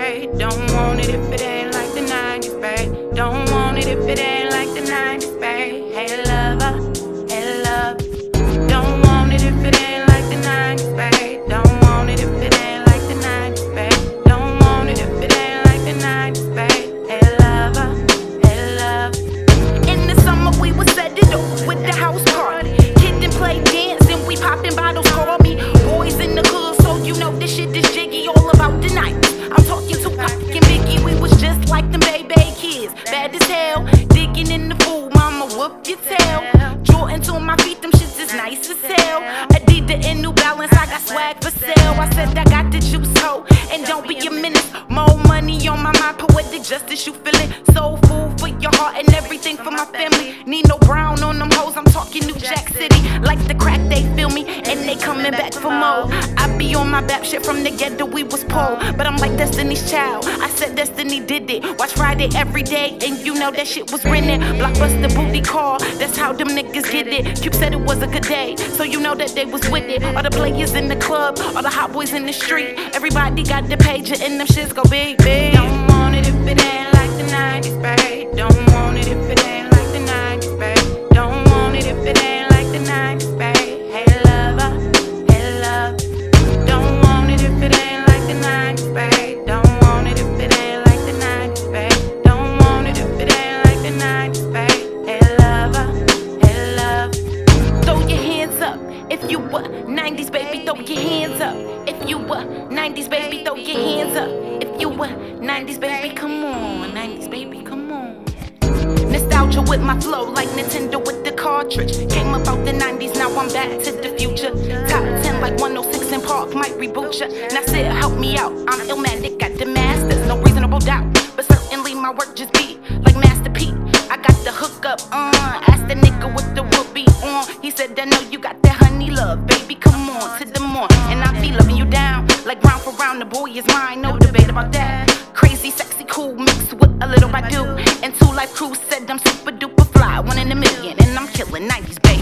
babe. Don't want it if it ain't like the 90s, babe. Don't want it if it ain't like the 90s, babe. Hey lover, hey love. Don't want it if it ain't like the 90s, babe. Don't want it if it ain't like the 90s, babe. Don't want it if it ain't like the 90s, babe. Hey lover, hey love. In the summer we would set it off with the house party. Kid and play dance and we popping bottles. Call me boys in the hood, so you know this shit is jiggy. All about the night. I'm talking to Pac and Biggie. We was just like them baby kids, bad as hell. Digging in the food, mama whoop your tail. Jordans on my feet, them shits is nice as hell. Adidas and New Balance, I got swag for sale. I said I got the juice, ho, and don't be a menace. More money on my mind, poetic justice, you feel it? Soul food for your heart and everything for my family. Nino Brown on them hoes, I'm talking New Jack City. Like the crack, they feel me, and they coming back for more. I be on my bap shit from the ghetto, we was poor, but I'm like Destiny's Child. I said Destiny did it. Watch Friday every day, and you know that shit was rented. Blockbuster booty call, that's how them niggas get it. Cube said it was a good day, so you know that they was with it. All the players in the club, all the hot boys in the street. Everybody got the pager, and them shits go big, big. Don't want it if it ain't like the 90s, babe. Don't want it if it ain't like the 90s, babe. Don't want it if it ain't like the 90s, babe. Hey lover, hey love. Don't want it if it ain't like the 90s, babe. Don't want it if it ain't like the 90s, babe. Don't want it if it ain't like the 90s, babe. Hey lover, hey love. Throw your hands up if you were 90s, baby. Throw your hands up if you were 90s, baby. Throw your hands up if you were 90s, baby. Come on, 90s, baby. Come on. Nostalgia with my flow, like Nintendo with the cartridge. Came about the 90s, now I'm back to the future. Top 10 like 106 in Park, might reboot ya. Now Sid, help me out, I'm Illmatic, got the masters, no reasonable doubt. But certainly my work just be like Master P. I got the hookup on, ask the nigga with the whoopee on. He said, I know you got that honey love, baby, come on to the morn. And I be loving you down, like round for round, the boy is mine, no debate about that. Crazy, sexy, cool, mixed with a little Badu. And 2 Life Crew said I'm super duper fly, 1 in a million, and I'm killing 90s, baby.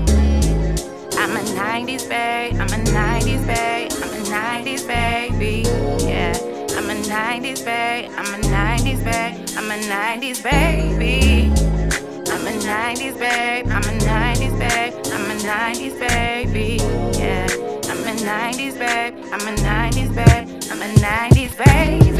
I'm a 90s babe, I'm a 90s babe, I'm a 90s baby, yeah. I'm a 90s babe, I'm a 90s babe, I'm a 90s baby. I'm a 90s babe, I'm a 90s babe, I'm a 90s baby, yeah. I'm a 90s babe, I'm a 90s babe, I'm a 90s baby.